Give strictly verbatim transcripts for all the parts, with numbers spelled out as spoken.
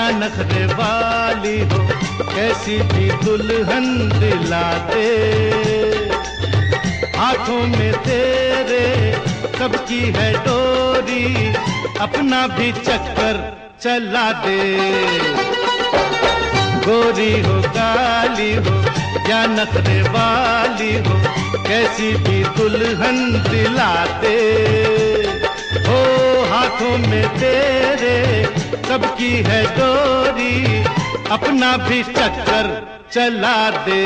नखरे वाली हो, कैसी भी दुल्हन दिला दे। हाथों में तेरे सबकी है डोरी, अपना भी चक्कर चला दे। गोरी हो काली हो या नखरे वाली हो, कैसी भी दुल्हन दिला दे। हो हाथों में तेरे सबकी है डोरी, अपना भी चक्कर चला दे।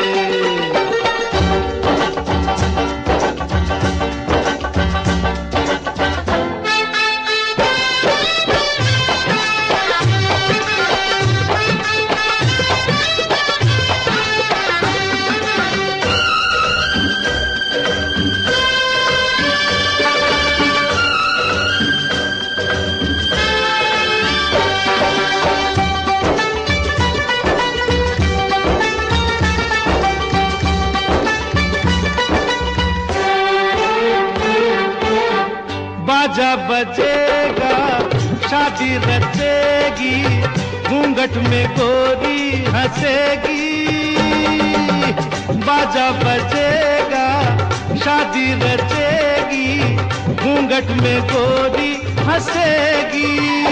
बाजा बजेगा, शादी रचेगी, घूंघट में गोरी हंसेगी। बाजा बजेगा, शादी रचेगी, घूंघट में गोरी हंसेगी।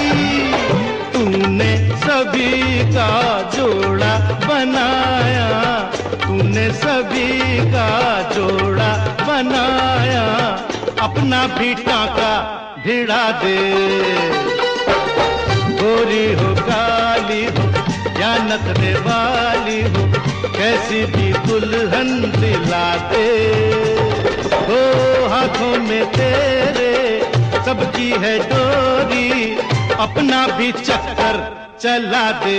तूने सभी का जोड़ा बनाया, तूने सभी का जोड़ा बनाया, अपना भी टाका भिड़ा दे। गोरी हो काली हो या नखरे वाली हो, कैसी भी दुल्हन दिला दे। हो हाथों में तेरे सबकी है डोरी, अपना भी चक्कर चला दे।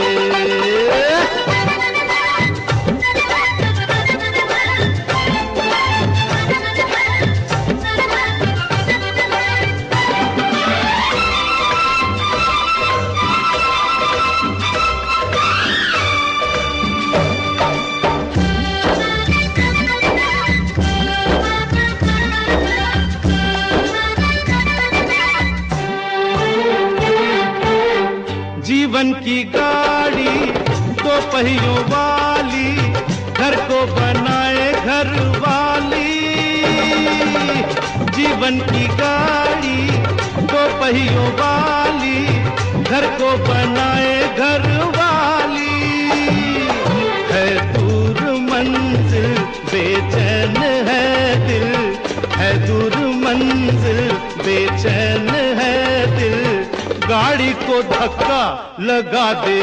जीवन की गाड़ी दो पहियों वाली, घर को बनाए घर वाली। जीवन की गाड़ी दो पहियों वाली, घर को बनाए घर वाली। है दूर मंजिल बेचैन है दिल, है दूर मंजिल बेचैन है दिल, गाड़ी को धक्का लगा दे।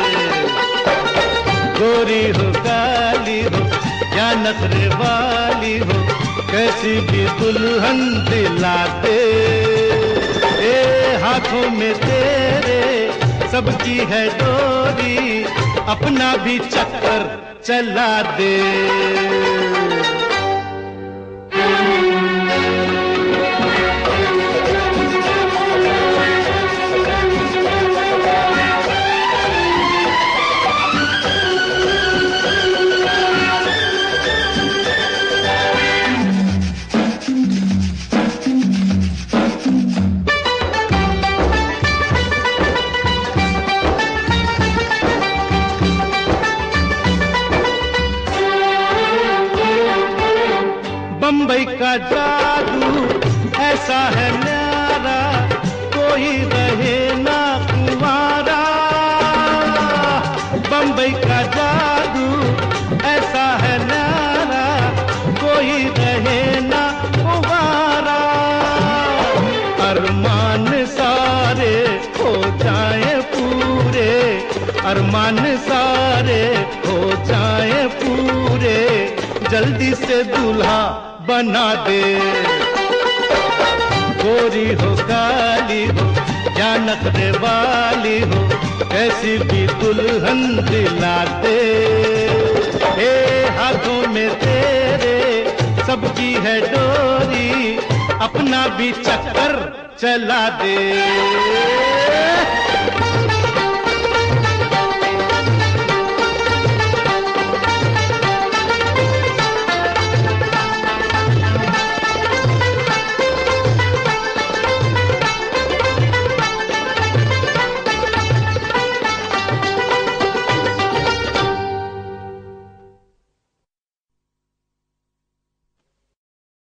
गोरी हो काली हो या नखरे वाली हो, कैसी भी दुल्हन दिला दे। ए हाथों में तेरे सबकी है डोरी, अपना भी चक्कर चला दे। बम्बई का जादू ऐसा है न्यारा, कोई रहे ना कुंवारा। बम्बई का जादू ऐसा है न्यारा, कोई रहे ना कुंवारा। अरमान सारे हो जाए पूरे, अरमान सारे हो जाए पूरे, जल्दी से दूल्हा बना दे। गोरी हो काली हो या नखरे वाली हो, कैसी भी दुल्हन दिला दे। ए हाथों में तेरे सबकी है डोरी, अपना भी चक्कर चला दे।